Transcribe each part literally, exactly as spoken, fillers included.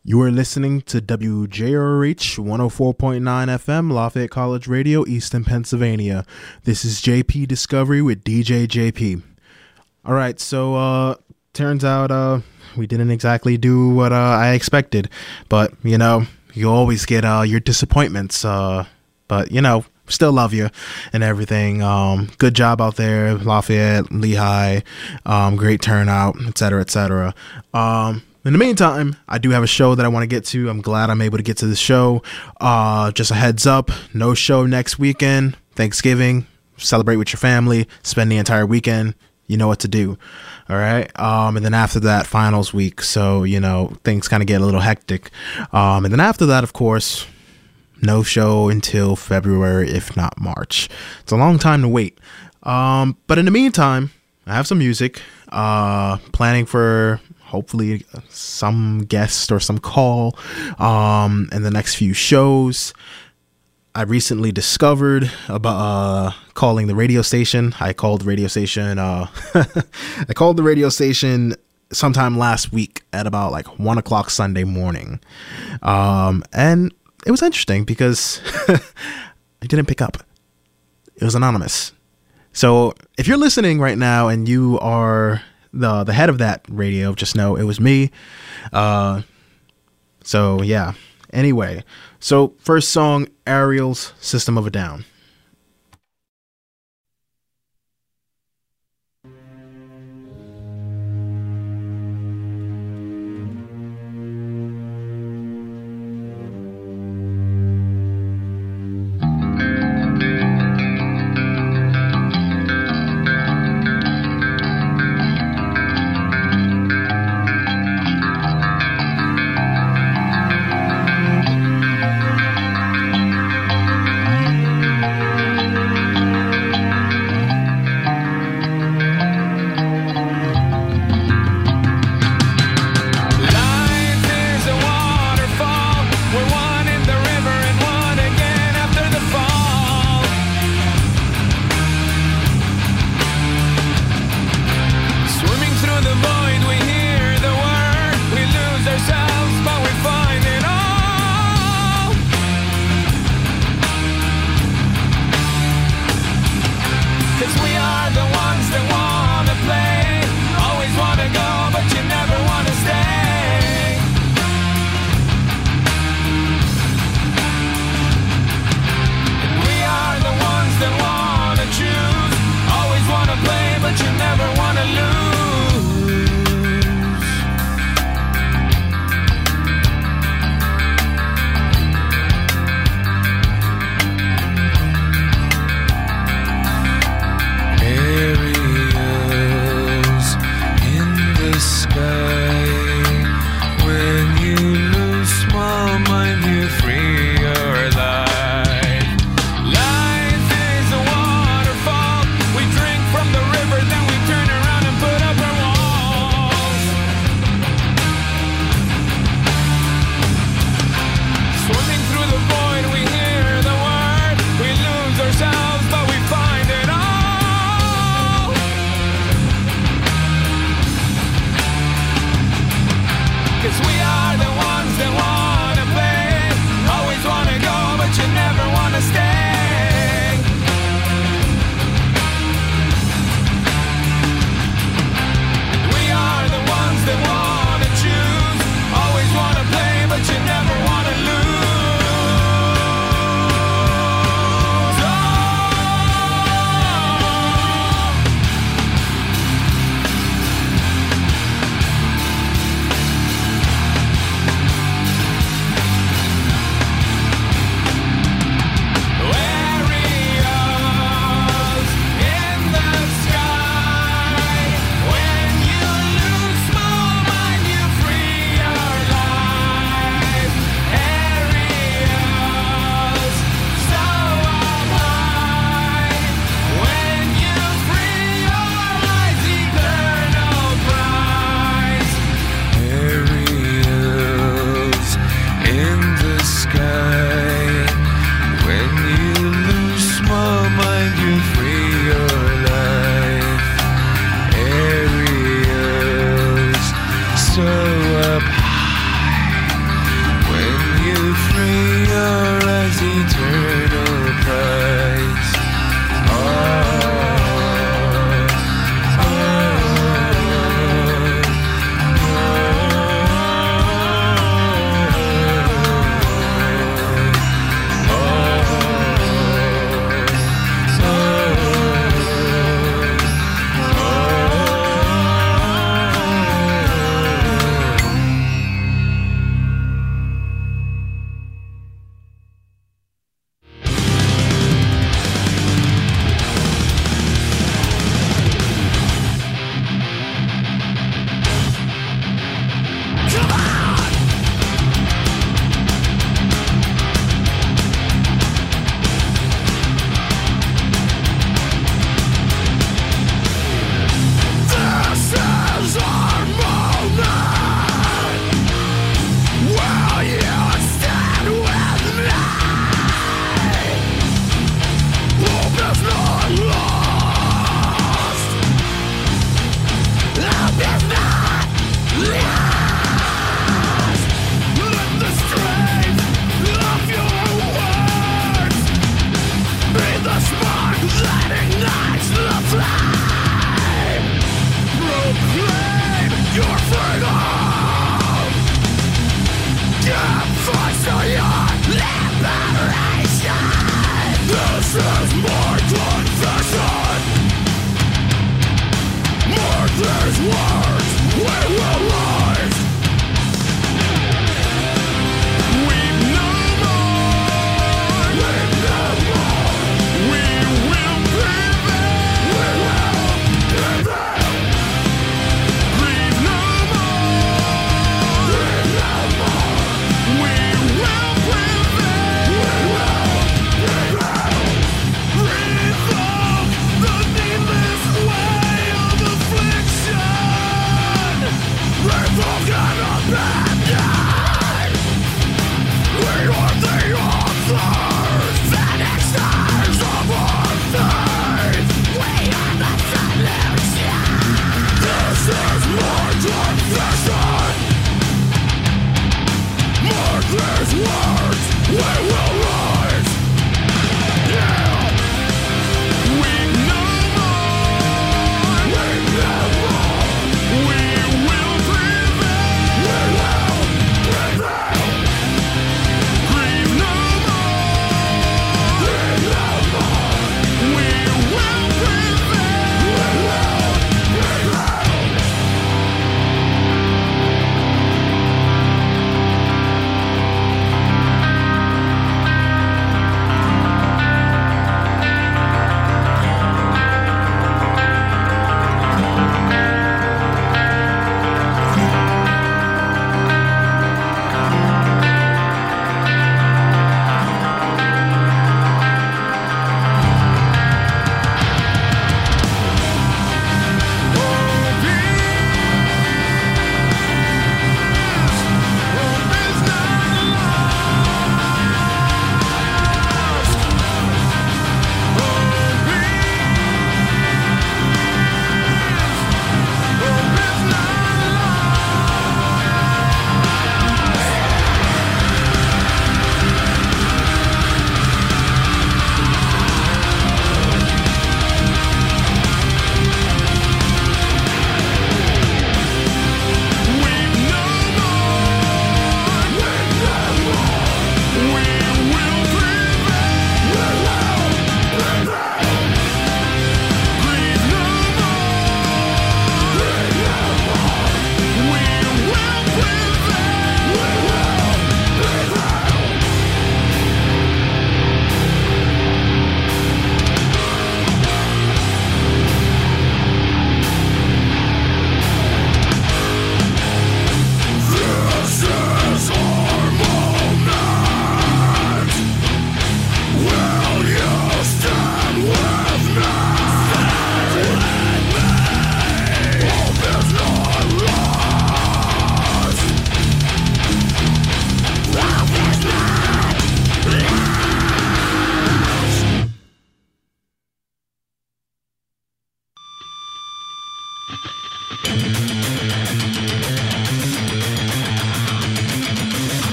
You are listening to W J R H one oh four point nine F M, Lafayette College Radio, Easton, Pennsylvania. This is J P Discovery with D J J P. All right, so uh, turns out uh, we didn't exactly do what uh, I expected, but you know, you always get uh, your disappointments. Uh, but you know, still love you and everything. Um, good job out there, Lafayette, Lehigh. Um, great turnout, et cetera, et cetera. Um, In the meantime, I do have a show that I want to get to. I'm glad I'm able to get to the show. Uh, just a heads up, no show next weekend. Thanksgiving, celebrate with your family, spend the entire weekend. You know what to do. All right. Um, and then after that, finals week. So, you know, things kind of get a little hectic. Um, and then after that, of course, no show until February, if not March. It's a long time to wait. Um, but in the meantime, I have some music. Uh, planning for hopefully some guest or some call um, in the next few shows. I recently discovered about uh, calling the radio station. I called the radio station. Uh, I called the radio station sometime last week at about like one o'clock Sunday morning. Um, and it was interesting because I didn't pick up. It was anonymous. So if you're listening right now and you are the the head of that radio, just know it was me. Uh, so yeah. Anyway, so first song, Ariel's System of a Down.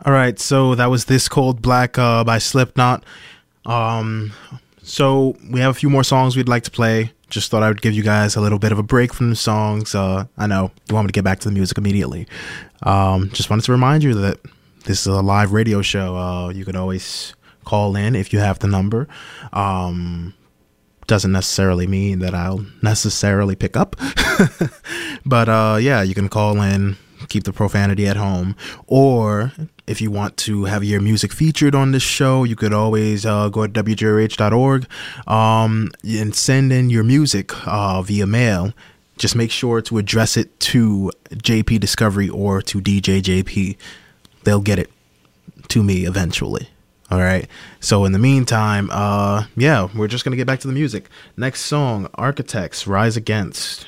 All right, so that was This Cold Black uh, by Slipknot. Um, so we have a few more songs we'd like to play. Just thought I would give you guys a little bit of a break from the songs. Uh, I know you want me to get back to the music immediately. Um, just wanted to remind you that this is a live radio show. Uh, you could always call in if you have the number. Um, doesn't necessarily mean that I'll necessarily pick up. But uh, yeah, you can call in, keep the profanity at home. Or if you want to have your music featured on this show, you could always uh, go to w j r h dot org um, and send in your music uh, via mail. Just make sure to address it to J P Discovery or to D J J P. They'll get it to me eventually. All right. So in the meantime, uh, yeah, we're just going to get back to the music. Next song, Architects, Rise Against.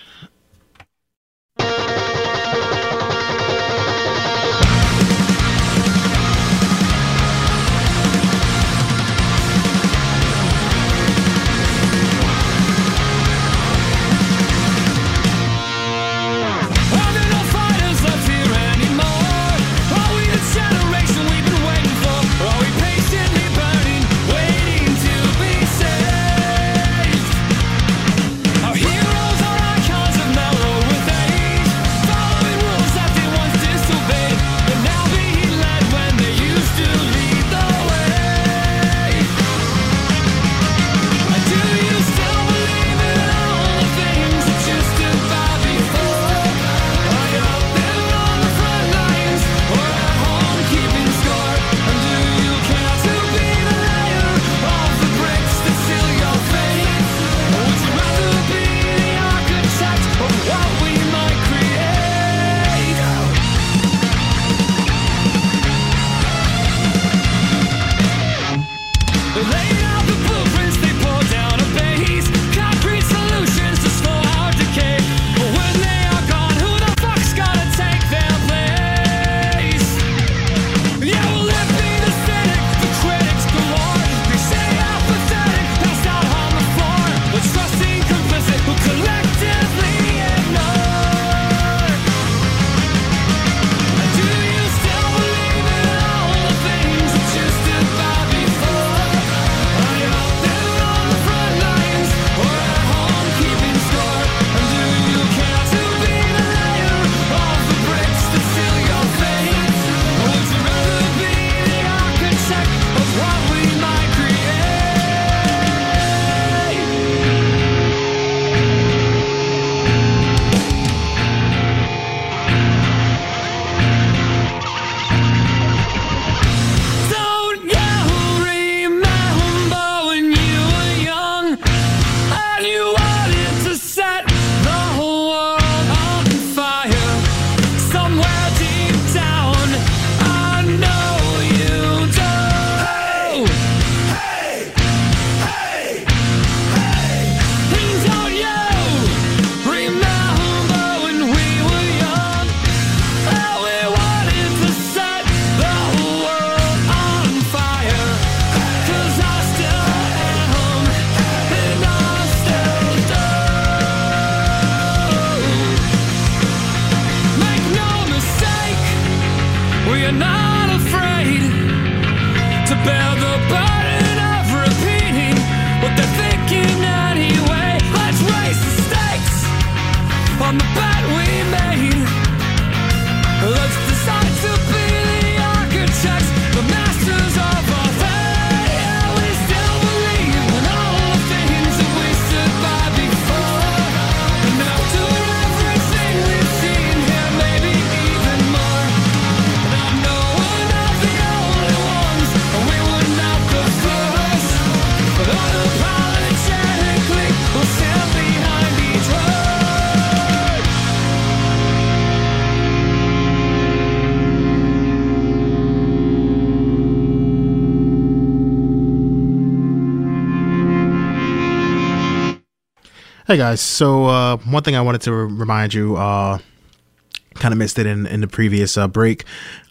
Hey guys, so uh, one thing I wanted to remind you, uh, kind of missed it in, in the previous uh, break.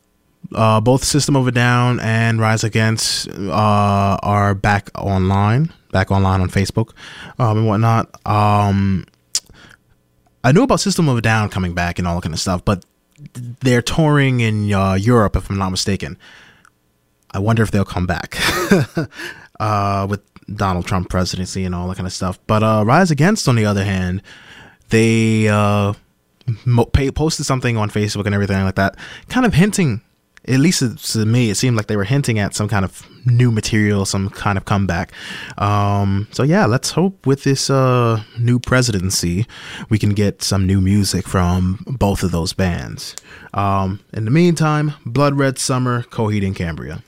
Uh, both System of a Down and Rise Against uh, are back online, back online on Facebook um, and whatnot. Um, I knew about System of a Down coming back and all that kind of stuff, but they're touring in uh, Europe, if I'm not mistaken. I wonder if they'll come back uh, with Donald Trump presidency and all that kind of stuff. But uh, Rise Against, on the other hand, they uh, mo- pay, posted something on Facebook and everything like that, kind of hinting, at least to me, it seemed like they were hinting at some kind of new material, some kind of comeback. Um, so yeah, let's hope with this uh, new presidency, we can get some new music from both of those bands. Um, in the meantime, Blood Red Summer, Coheed and Cambria.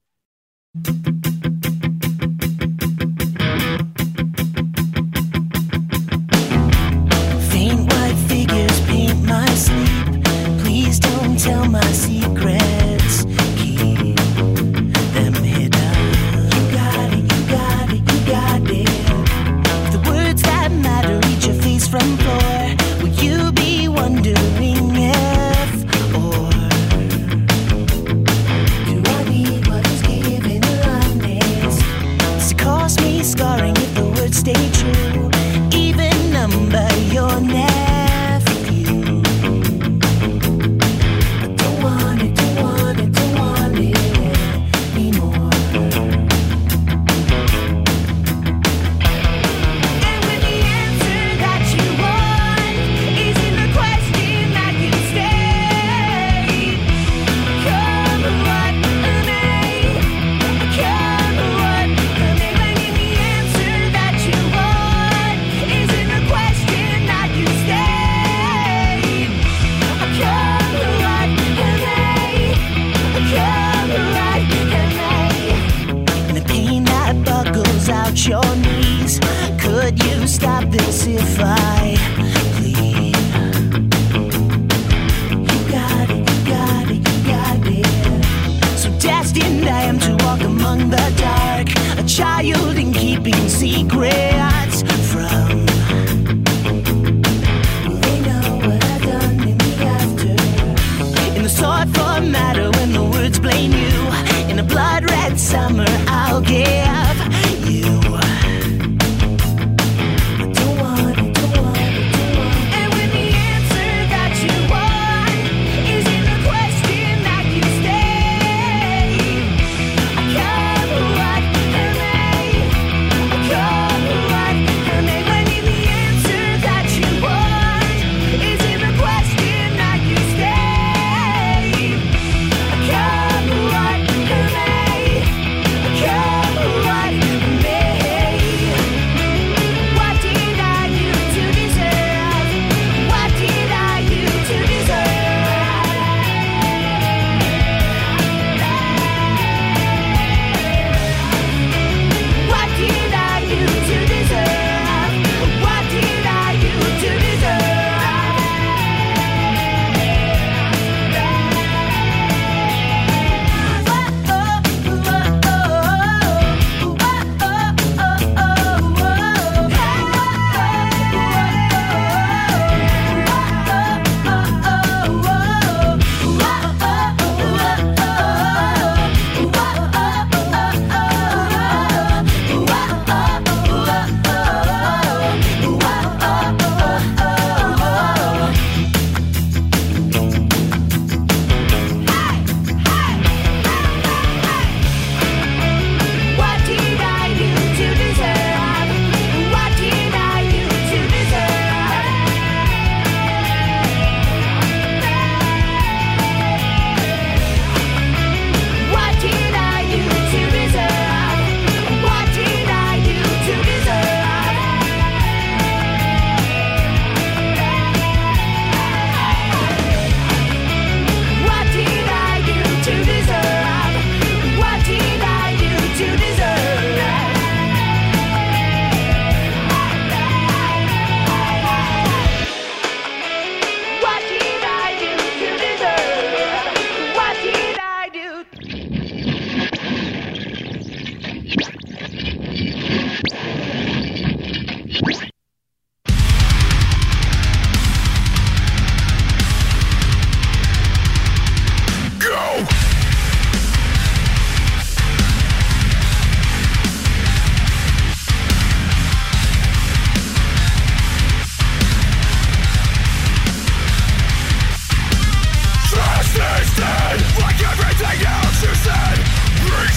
Faint white figures paint my sleep. Please don't tell my secrets. Keep them hidden. You got it, you got it, you got it. The words that matter reach your face from floor. Will you be wondering if, or do I need what is given in London?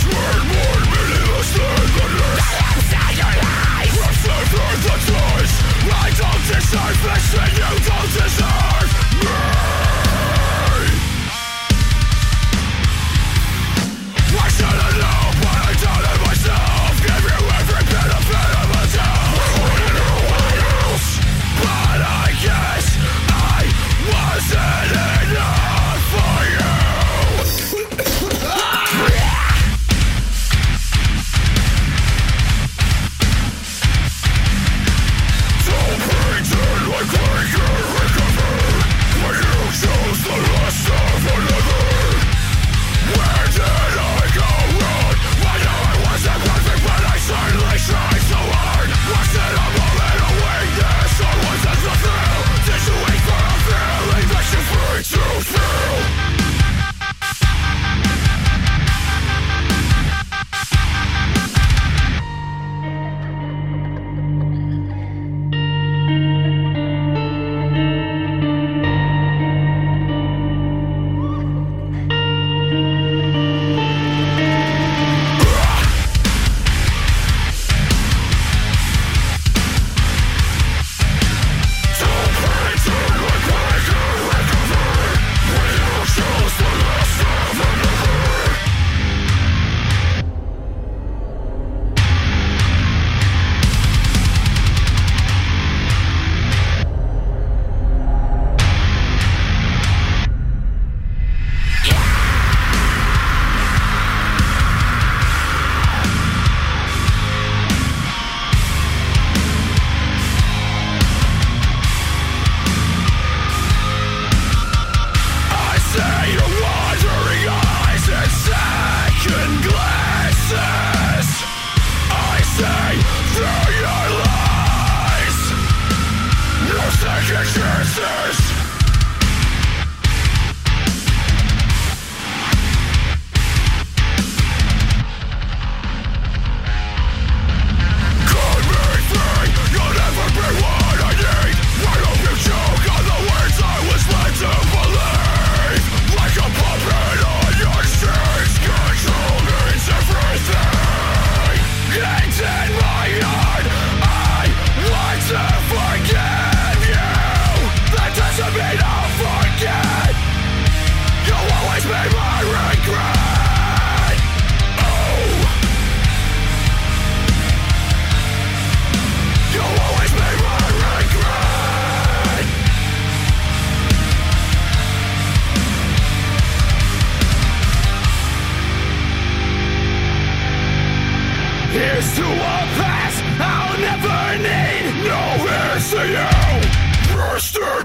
Here's to a past I'll never need. No, here's to you. Rest in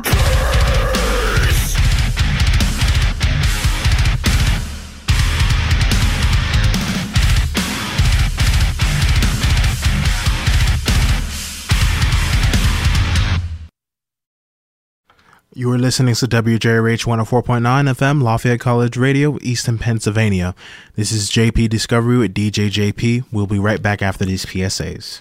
peace. You are listening to W J R H one oh four point nine F M, Lafayette College Radio, Easton, Pennsylvania. This is J P Discovery with D J J P. We'll be right back after these P S As.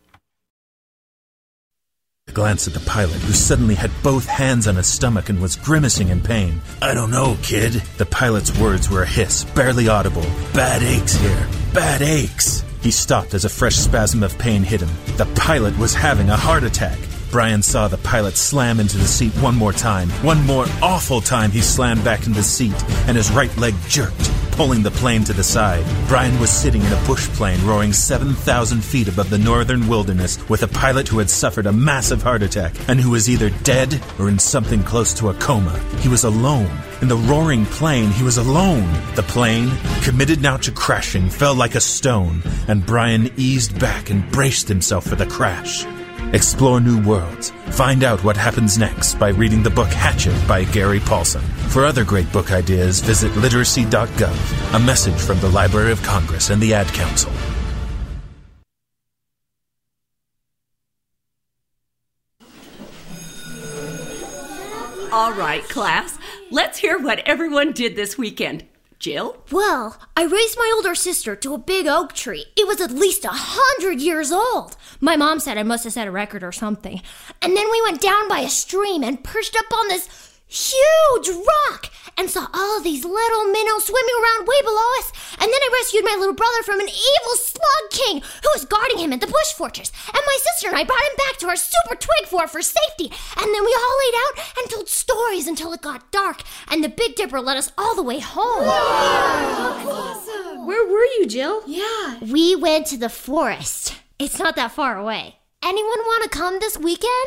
I glanced at the pilot, who suddenly had both hands on his stomach and was grimacing in pain. I don't know, kid. The pilot's words were a hiss, barely audible. Bad aches here. Bad aches. He stopped as a fresh spasm of pain hit him. The pilot was having a heart attack. Brian saw the pilot slam into the seat one more time. One more awful time he slammed back into the seat, and his right leg jerked, pulling the plane to the side. Brian was sitting in a bush plane roaring seven thousand feet above the northern wilderness with a pilot who had suffered a massive heart attack and who was either dead or in something close to a coma. He was alone. In the roaring plane, he was alone. The plane, committed now to crashing, fell like a stone, and Brian eased back and braced himself for the crash. Explore new worlds. Find out what happens next by reading the book Hatchet by Gary Paulson. For other great book ideas, visit literacy dot gov. A message from the Library of Congress and the Ad Council. All right, class. Let's hear what everyone did this weekend. Jill? Well, I raised my older sister to a big oak tree. It was at least a hundred years old. My mom said I must have set a record or something. And then we went down by a stream and perched up on this huge rock and saw all of these little minnows swimming around way below us. And then I rescued my little brother from an evil slug king who was guarding him at the bush fortress. And my sister and I brought him back to our super twig fort for safety. And then we all laid out and told stories until it got dark. And the Big Dipper led us all the way home. Awesome. Where were you, Jill? Yeah. We went to the forest. It's not that far away. Anyone want to come this weekend?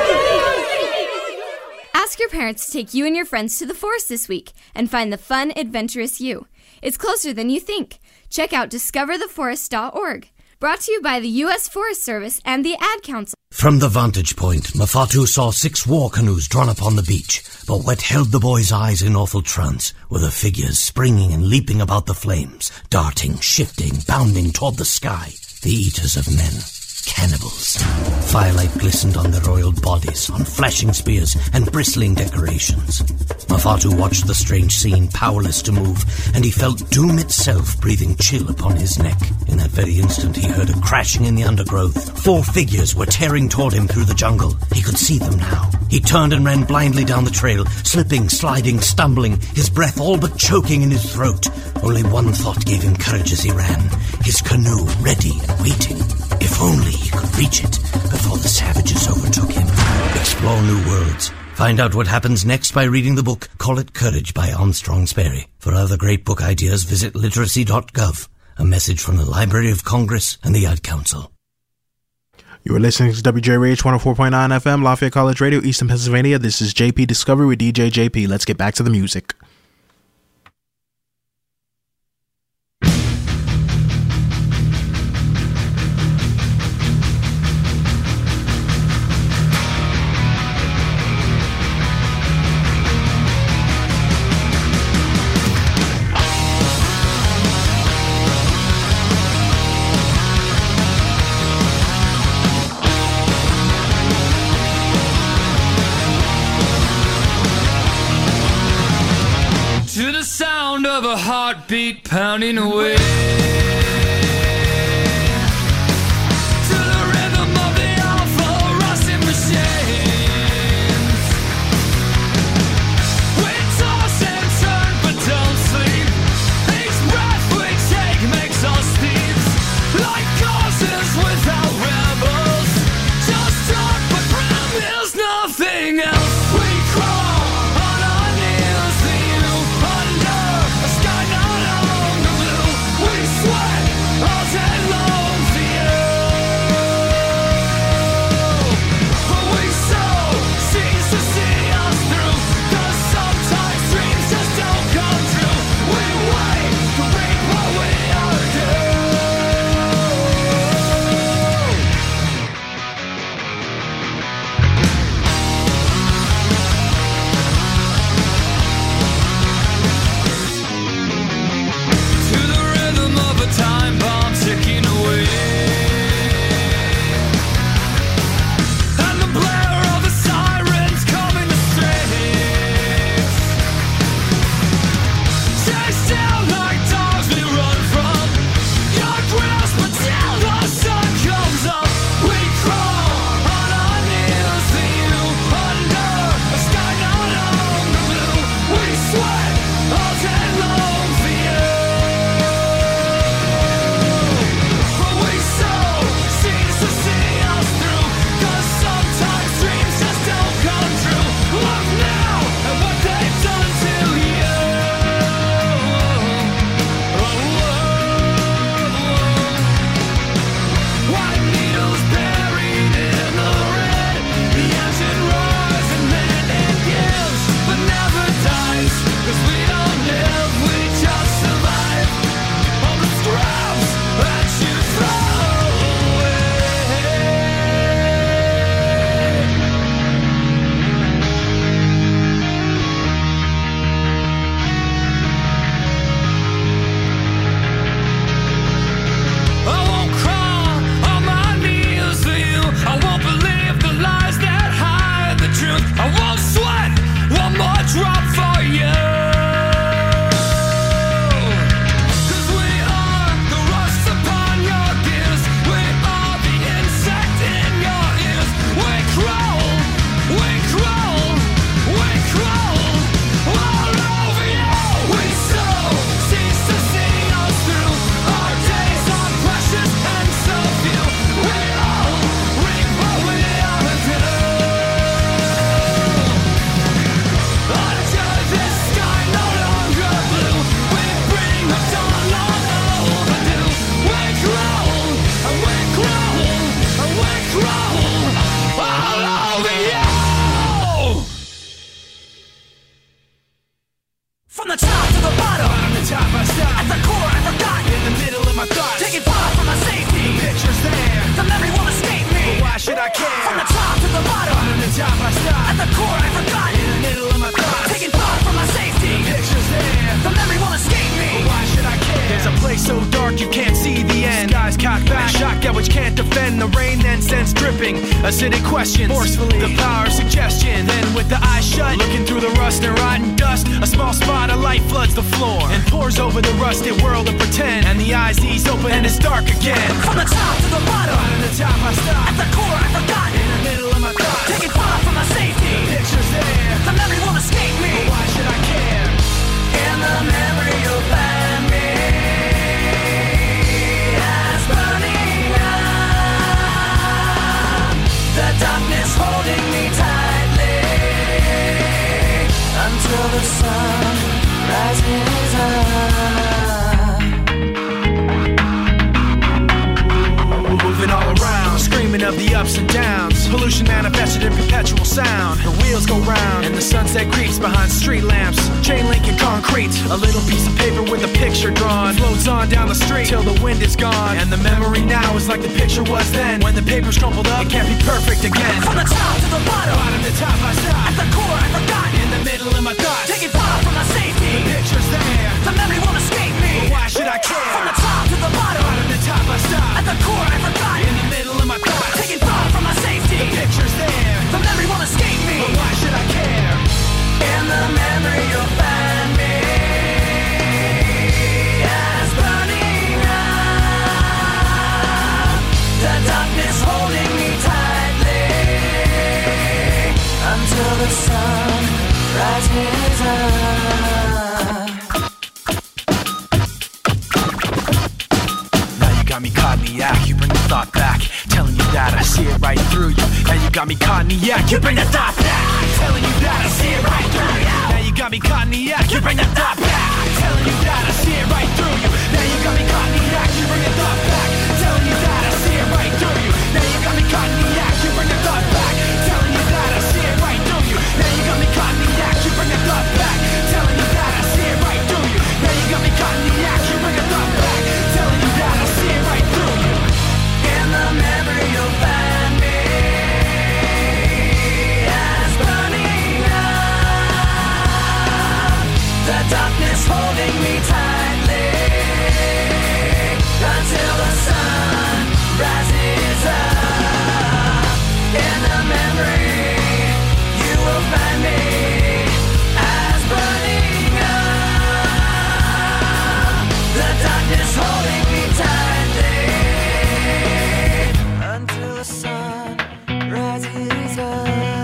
Ask your parents to take you and your friends to the forest this week and find the fun, adventurous you. It's closer than you think. Check out discover the forest dot org. Brought to you by the U S Forest Service and the Ad Council. From the vantage point, Mafatu saw six war canoes drawn up on the beach, but what held the boy's eyes in awful trance were the figures springing and leaping about the flames, darting, shifting, bounding toward the sky, the eaters of men. Cannibals. Firelight glistened on their oiled bodies, on flashing spears and bristling decorations. Mafatu watched the strange scene, powerless to move, and he felt doom itself breathing chill upon his neck. In that very instant, he heard a crashing in the undergrowth. Four figures were tearing toward him through the jungle. He could see them now. He turned and ran blindly down the trail, slipping, sliding, stumbling, his breath all but choking in his throat. Only one thought gave him courage as he ran. His canoe ready and waiting. If only he could reach it before the savages overtook him. Explore new worlds. Find out what happens next by reading the book Call It Courage by Armstrong Sperry. For other great book ideas, visit literacy dot gov. A message from the Library of Congress and the Ad Council. You are listening to W J R H one oh four point nine F M, Lafayette College Radio, Eastern Pennsylvania. This is J P Discovery with D J J P. Let's get back to the music. Of a heartbeat pounding away. We swear From the top to the bottom, bottom to top I stop. At the core I forgot. In the middle of my thoughts, taking far from my safety. The picture's there, the memory won't escape me. But why should I care? From the top to the bottom, bottom to top I stop. At the core I forgot. In the middle of my thoughts, taking far from my safety. The picture's there, the memory won't escape me. But why should I care? There's a place so dark you can't see the end. Skies cocked back, shock at which can't defend. The rain then sends dripping, acidic questions, forcefully, the power of suggestion. Then with the eyes shut, looking through the rust and rotten dust, a small spot of light floods the floor and pours over the rusted world of pretend. And the eyes ease open and it's dark again. From the top to the bottom, bottom to top I stop. At the core I forgot. In the middle of my thoughts, taking far from my safety. The picture's there, the memory won't escape me. But why should I care? In the memory you'll find me as burning up. The darkness holding me tightly until the sun rises up. Moving all around, screaming of the ups and downs. Pollution manifested in perpetual sound. The wheels go round and the sunset creeps behind street lamps. Chain link and concrete, a little piece of paper with a picture drawn floats on down the street till the wind is gone. And the memory now is like the picture was then. When the paper's crumpled up, it can't be perfect again. From the top to the bottom, bottom to top I stop. At the core I forgot. In the middle of my thoughts, taking far from my safety. The picture's there, the memory won't escape me. But why should I care? From the top to the bottom, bottom to top I stop. At the core I forgot. In the middle of my thoughts, taking far from my safety. The picture's there, the memory won't escape me. But why should I care? In the memory you'll find me as burning up. The darkness holding me tightly until the sun rises up. Now you got me caught in the act, you bring the thought back, telling you that I see it right through you. Now you got me caught in the act, you bring the thought back, telling you that I see it right through you. Now you got me caught in the act, you bring the thought back, telling you that I see it right through you. Now you got me caught in the act, you bring the thought back, telling you that I see it right through you. Now you got me caught in the act, you bring the thought back, telling you that I see it right through you. Now you got me caught in the act, you bring the thought back, telling you that I see it right through you. Now you got me caught in the act, you bring the thought back, telling you that I see it right through you. In the memory you'll find me as burning up. The darkness holding me tightly until the sun rises up. In the memory you will find me as burning up. The darkness holding me tightly until the sun rises up.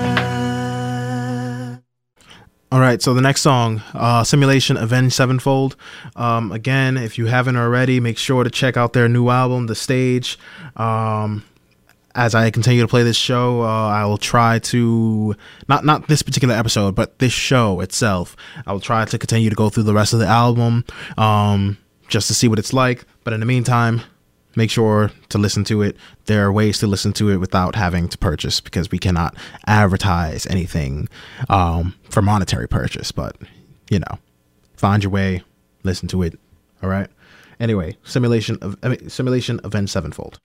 All right, so the next song, uh, Simulation Avenged Sevenfold. Um, again, if you haven't already, make sure to check out their new album, The Stage. Um, as I continue to play this show, uh, I will try to, not not this particular episode, but this show itself, I will try to continue to go through the rest of the album um, just to see what it's like. But in the meantime, make sure to listen to it. There are ways to listen to it without having to purchase, because we cannot advertise anything um, for monetary purchase. But, you know, find your way, listen to it. All right. Anyway, Simulation of I mean, Simulation Avenged Sevenfold.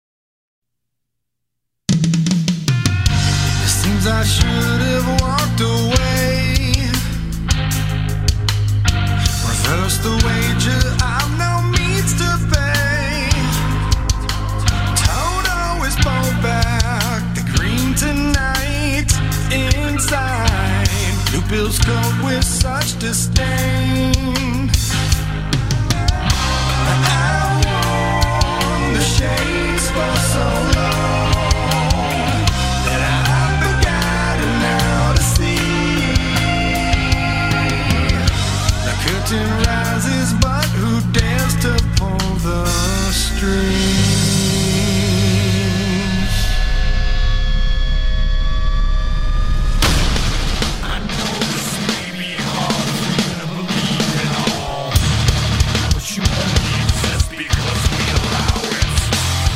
It seems I should have walked away. Reverse the wager I've no means to pay. Toto is pulled back, the green tonight inside. Blue pills coat with such disdain. I wore the shades for so long that I've forgotten how to see. The curtain rises, but who dares to pull the strings? I know this may be hard for you to believe in all, but you only exist because we allow it.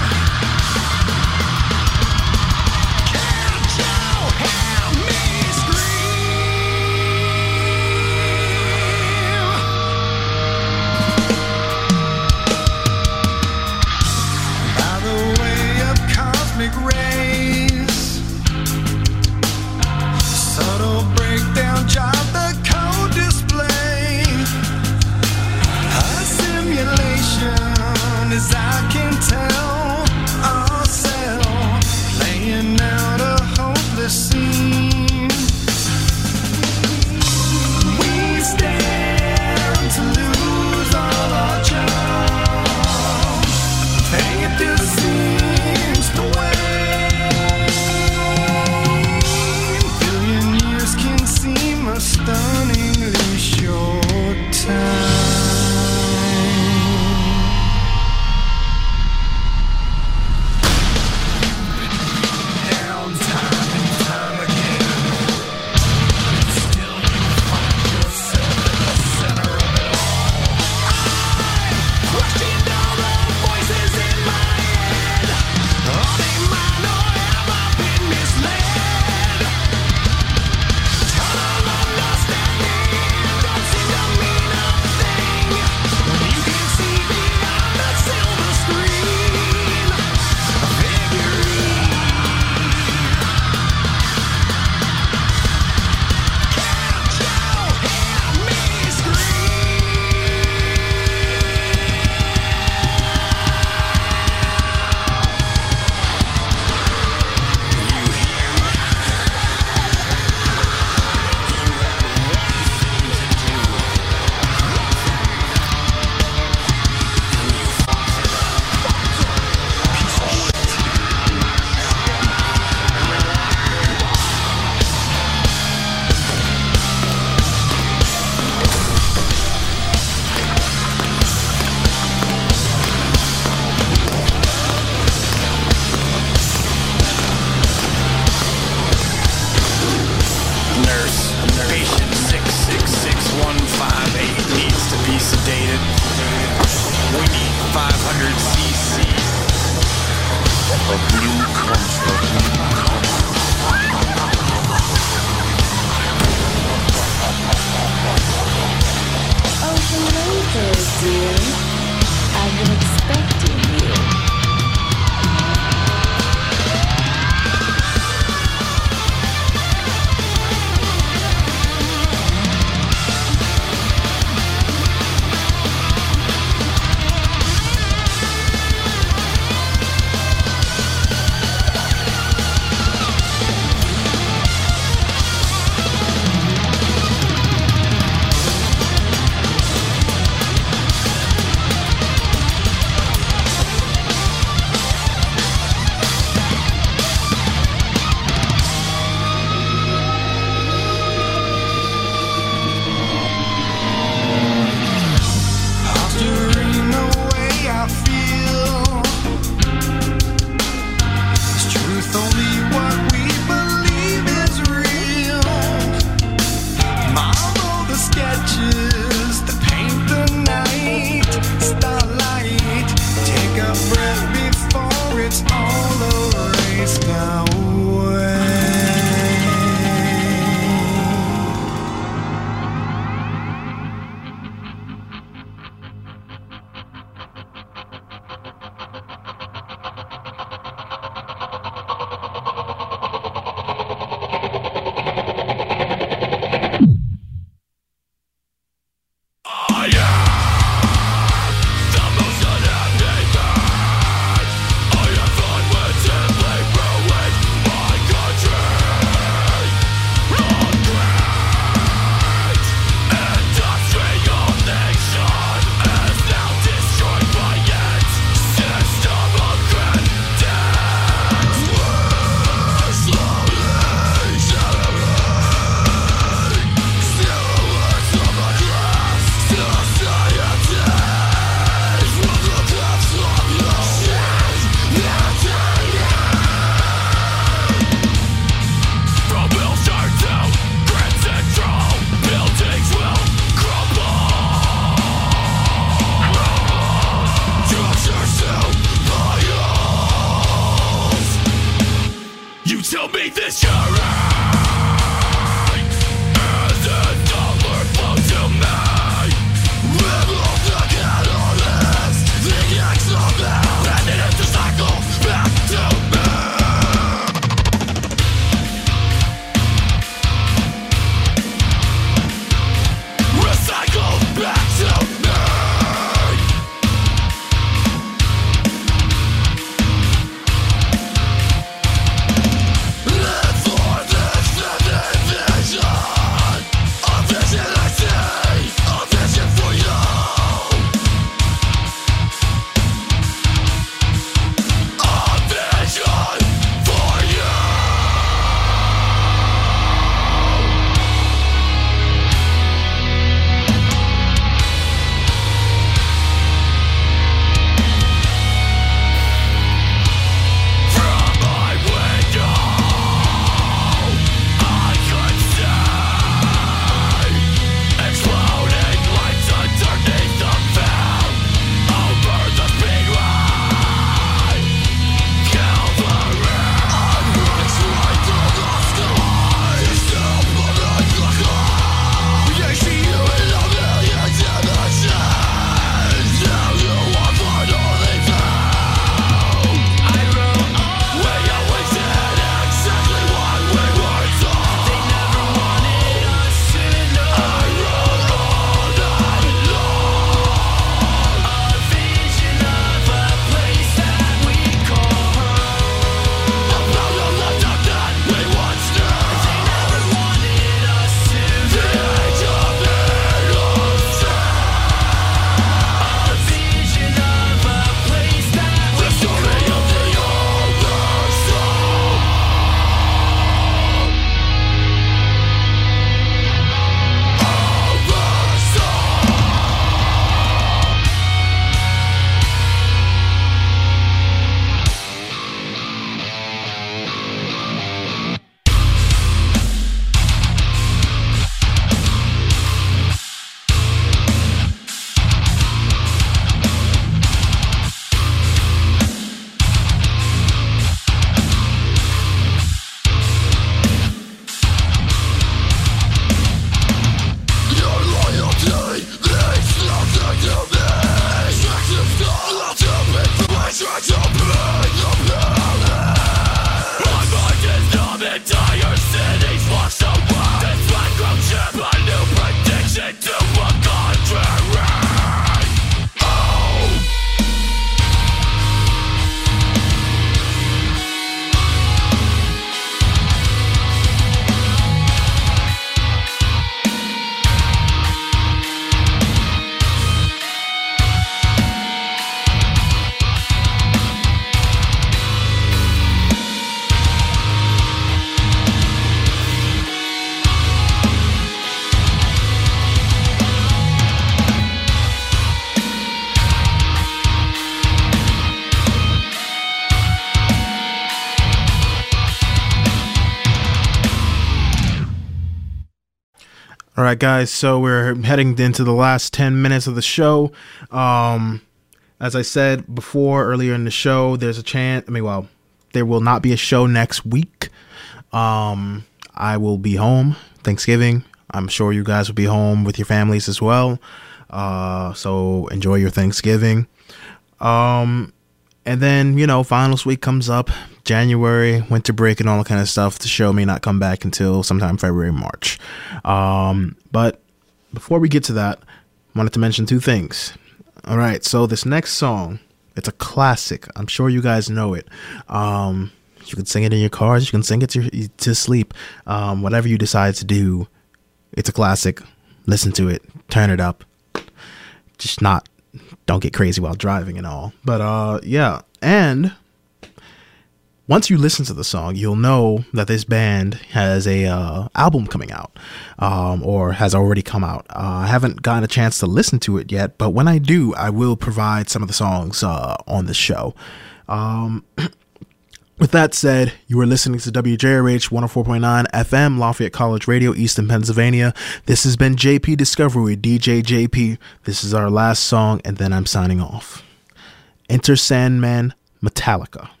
All right, guys, so we're heading into the last ten minutes of the show. Um, as I said before, earlier in the show, there's a chance, I mean, well, there will not be a show next week. Um, I will be home Thanksgiving. I'm sure you guys will be home with your families as well. Uh, so enjoy your Thanksgiving. Um, and then, you know, finals week comes up, January, winter break and all that kind of stuff. The show may not come back until sometime February, March. Um, but before we get to that, I wanted to mention two things. All right. So this next song, it's a classic. I'm sure you guys know it. Um, you can sing it in your cars. You can sing it to, to sleep. Um, whatever you decide to do, it's a classic. Listen to it. Turn it up. Just not, don't get crazy while driving and all. But uh, yeah. And once you listen to the song, you'll know that this band has a uh, album coming out, um, or has already come out. Uh, I haven't gotten a chance to listen to it yet, but when I do, I will provide some of the songs uh, on the show. Um, with that said, you are listening to W J R H one oh four point nine F M, Lafayette College Radio, Easton, Pennsylvania. This has been J P Discovery, D J J P. This is our last song, and then I'm signing off. Enter Sandman, Metallica.